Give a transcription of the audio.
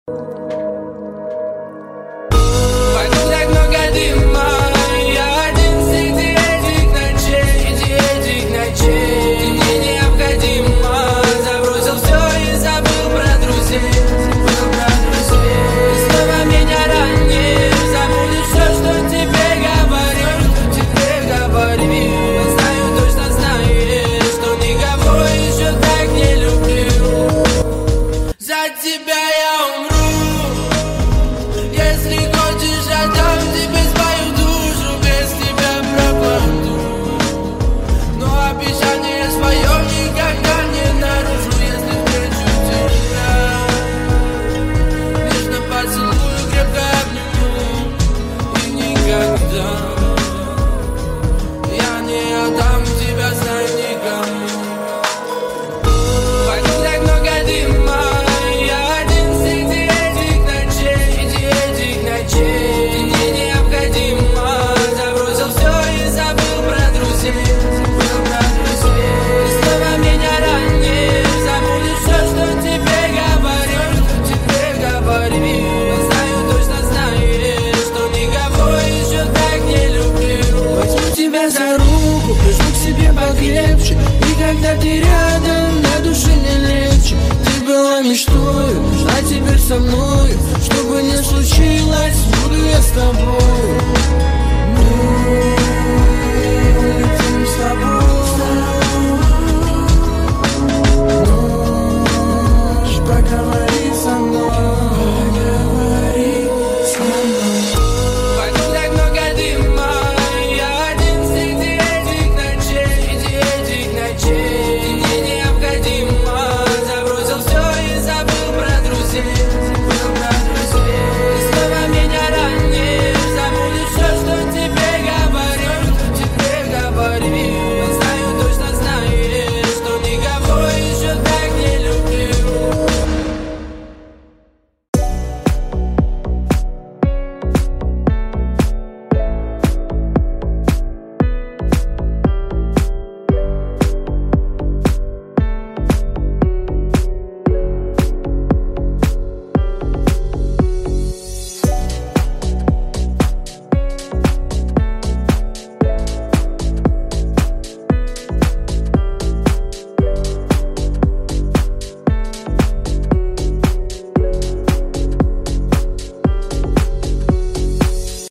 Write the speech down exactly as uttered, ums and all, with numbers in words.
Вокруг так много дыма, я один среди этих ночей, среди этих ночей. Ты мне необходима, забросил все и забыл про друзей, забыл про друзей. Ты снова меня ранишь, забудешь все, что тебе говорю, что тебе говорю. Я знаю, точно знаешь, что никого еще так не люблю. За тебя я умру. Если хочешь, отдам тебе свою душу, без тебя пропаду. Но обещание свое никогда не нарушу. Если встречу тебя, нежно поцелую, крепко обниму. И никогда я не отдам тебя, знай, никому. Вокруг так много дыма, я один среди этих ночей, среди этих ночей. Ты мне необходима, забросил все и забыл про друзей, забыл про друзей. Ты снова меня ранишь, забудешь все, что тебе говорю, что тебе говорю. Я знаю, точно знаешь, что никого еще так не люблю. Возьму тебя за руку, прижму к себе покрепче, и когда ты рядом, на душе не легче. Ты была мечтою, а теперь со мною. Что бы ни случилось, буду я с тобой.